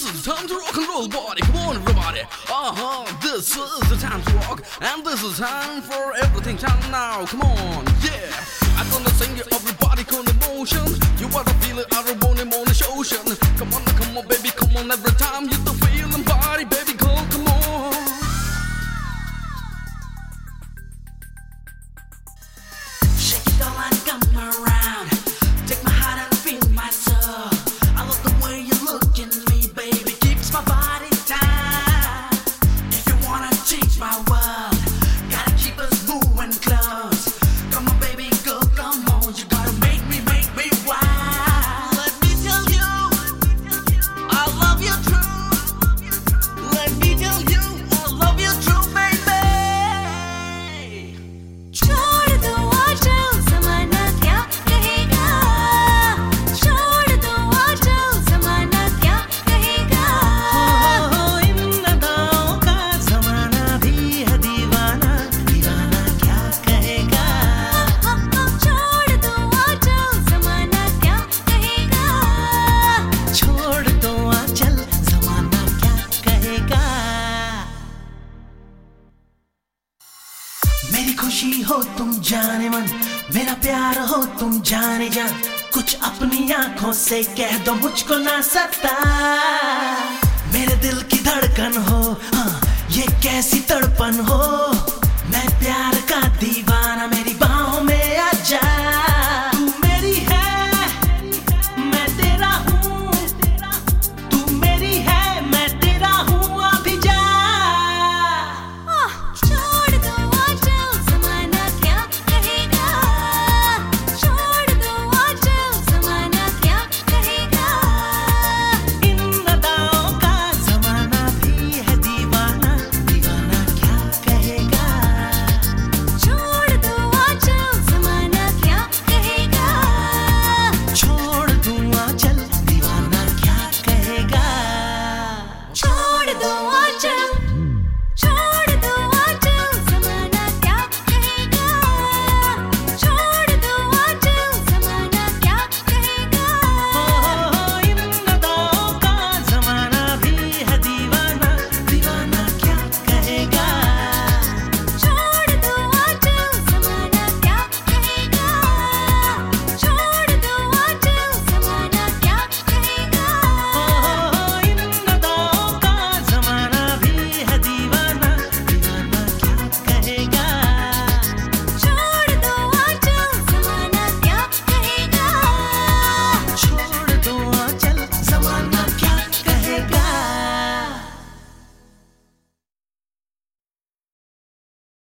is time to rock and roll, body. Come on, everybody. This is the time to rock, and this is time for everything time now. Come on, yeah. I'm gonna sing you everybody con emotion. You wanna feel it, I don't want it on the ocean. Come on, baby, come on. Every time you the feeling, body, baby, come on. Shake it all and come around. Take my heart and feel my soul. I love the way you look at me, baby. Keeps my body tight. If you wanna change my world, gotta keep us moving close. Come on, baby, go, come on. You gotta make me wild. Let me tell you, I love you true. Let me tell you, I love you true, baby. छोड़ दो आजकल ज़माना क्या कहेगा, छोड़ दो आजकल ज़माना क्या कहेगा, इन अदाओं का ज़माना भी है दीवाना, दीवाना क्या कहेगा। छोड़ दो आजकल ज़माना क्या कहेगा, छोड़ दो आंचल, ज़माना क्या कहेगा। मेरी खुशी हो तुम जाने मन, मेरा प्यार हो तुम जाने जान। कुछ अपनी आंखों से कह दो मुझको ना सता। मेरे दिल की धड़कन हो, हाँ, ये कैसी तड़पन हो। मैं प्यार